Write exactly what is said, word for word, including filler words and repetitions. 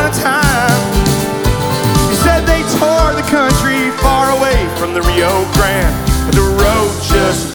upon a time, you said they tore the country far away from the Rio Grande.